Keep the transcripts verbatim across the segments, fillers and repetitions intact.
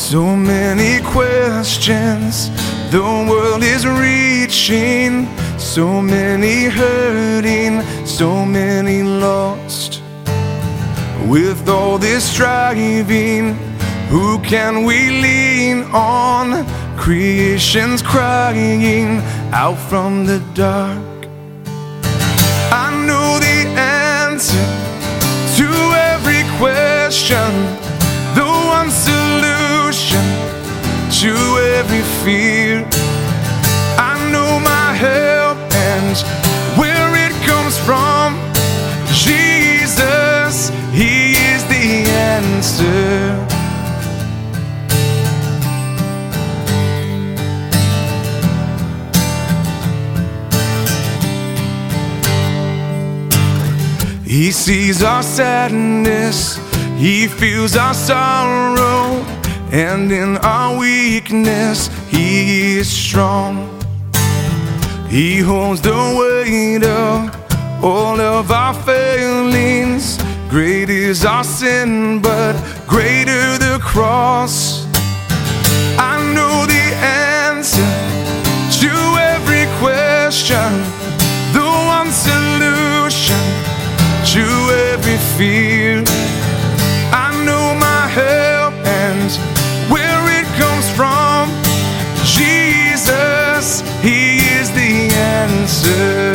So many questions the world is reaching, so many hurting, so many lost. With all this striving, who can we lean on? Creation's crying out from the dark. I know the answer to every question, the one solution to every fear. I know my help and where it comes from. Jesus, He is the answer. He sees our sadness, He feels our sorrow, and in our weakness He is strong. He holds the weight of all of our failings. Great is our sin, but greater the cross. I know the answer to every question, the one solution to every fear. I know my help and where it comes from. Jesus, He is the answer.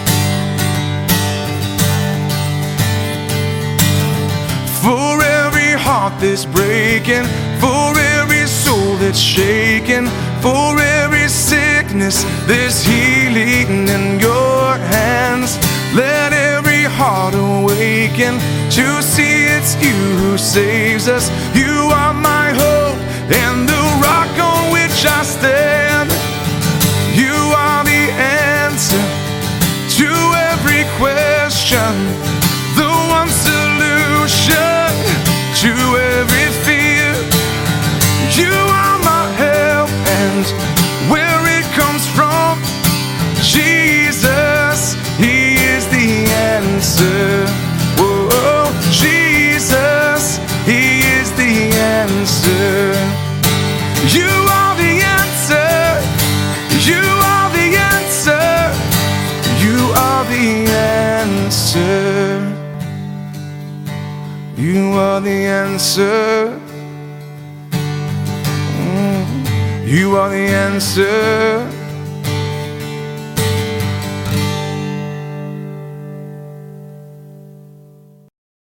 For every heart that's breaking, for every soul that's shaken, for every sickness there's healing in your hands. Let every heart awaken to see it's You who saves us. You are my hope and the rock on which I stand. You are the answer to every question, the one solution to every fear. You are my help and where it comes from. Jesus, He is the answer. Oh, Jesus, He is the answer. You are the answer. You are the answer. You are the answer. You are the answer. Mm. You are the answer.